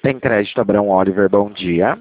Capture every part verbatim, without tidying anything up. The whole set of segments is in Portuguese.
Tem crédito, Abraão Oliver, bom dia.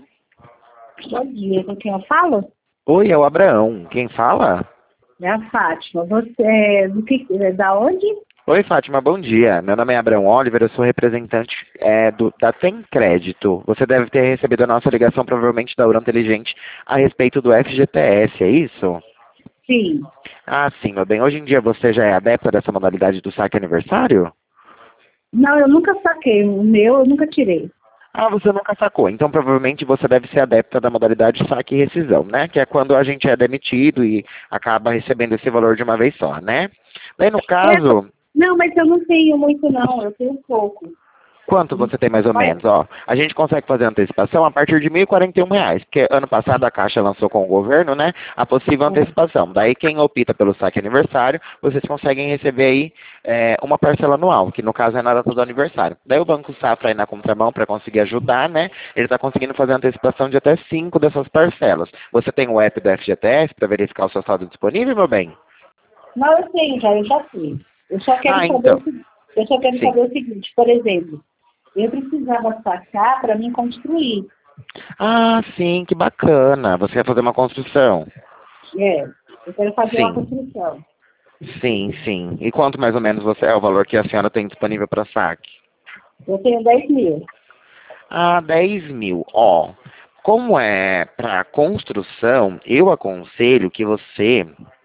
Bom dia, com quem eu falo? Oi, é o Abraão. Quem fala? É a Fátima. Você é do que, é da onde? Oi, Fátima, bom dia. Meu nome é Abraão Oliver, eu sou representante é, do, da Tem Crédito. Você deve ter recebido a nossa ligação, provavelmente da Ura Inteligente, a respeito do F G T S, é isso? Sim. Ah, sim, meu bem. Hoje em dia você já é adepta dessa modalidade do saque aniversário? Não, eu nunca saquei. O meu eu nunca tirei. Ah, você nunca sacou. Então, provavelmente, você deve ser adepta da modalidade saque e rescisão, né? Que é quando a gente é demitido e acaba recebendo esse valor de uma vez só, né? Daí, no É, caso, não, mas eu não tenho muito não, eu tenho pouco. quanto você tem mais ou Mas, menos? Ó, a gente consegue fazer antecipação a partir de mil e quarenta e um reais, porque ano passado a Caixa lançou com o governo, né, a possível antecipação. Daí, quem opta pelo saque aniversário, vocês conseguem receber aí é, uma parcela anual, que no caso é na data do aniversário. Daí o Banco Safra aí na contramão para conseguir ajudar, né, ele está conseguindo fazer antecipação de até cinco dessas parcelas. Você tem o app do F G T S para verificar o seu saldo disponível, meu bem? não, eu tenho já, eu já fiz. Eu só quero Ah, saber então. o seguinte, eu só quero Sim. saber o seguinte, por exemplo, eu precisava sacar para mim construir. Ah, sim, que bacana. Você quer fazer uma construção? É, eu quero fazer uma Sim. construção. Sim, sim. E quanto mais ou menos você é o valor que a senhora tem disponível para saque? Eu tenho dez mil. Ah, dez mil. Ó, como é para construção, eu aconselho que você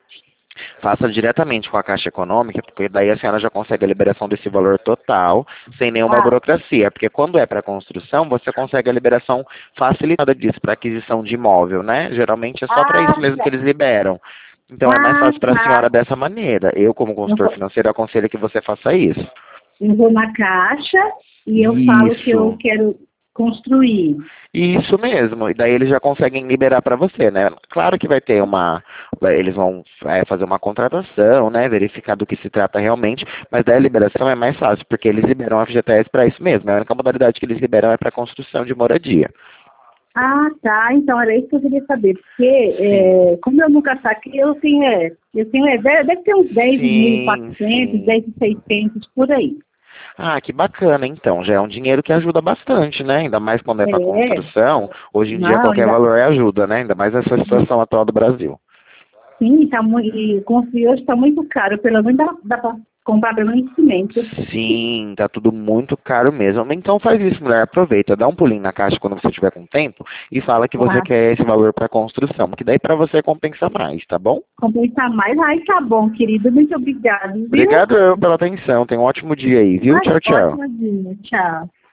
faça diretamente com a Caixa Econômica, porque daí a senhora já consegue a liberação desse valor total, sem nenhuma Ah, burocracia. Porque quando é para construção, você consegue a liberação facilitada disso, para aquisição de imóvel, né? Geralmente é só para ah, isso mesmo que tá. eles liberam. Então é mais Ah, fácil para a tá. senhora dessa maneira. Eu, como Eu consultor vou, financeiro, aconselho que você faça isso. eu vou na caixa e eu falo que eu Isso. quero construir. Isso mesmo. E daí eles já conseguem liberar para você, né? Claro que vai ter uma. Eles vão é, fazer uma contratação, né? Verificar do que se trata realmente, mas daí a liberação é mais fácil, porque eles liberam a F G T S para isso mesmo. A única modalidade que eles liberam é para construção de moradia. Ah, tá. Então era isso que eu queria saber. Porque, Sim. é, como eu nunca saquei, eu tenho, é, eu tenho, é, deve deve ter uns dez mil e Sim, quatrocentos, sim. dez mil e seiscentos por aí. Ah, que bacana, então. Já é um dinheiro que ajuda bastante, né? Ainda mais quando é para É, construção. Hoje em dia não, qualquer ainda, valor é ajuda, né? Ainda mais nessa situação atual do Brasil. sim, tá muito, e construir hoje está muito caro. Pelo menos dá, dá para comprar pelo menos cimento. Sim, tá tudo muito caro mesmo. Então faz isso, mulher. Aproveita, dá um pulinho na caixa quando você tiver com tempo e fala que você Ah, quer esse valor para construção, que daí para você compensa mais, tá bom? compensar mais. Ai, tá bom, querido. Muito obrigado, viu? Obrigado eu pela atenção. Tenha um ótimo dia aí, viu? Ai, Tchau, tchau. ótimo dia. Tchau.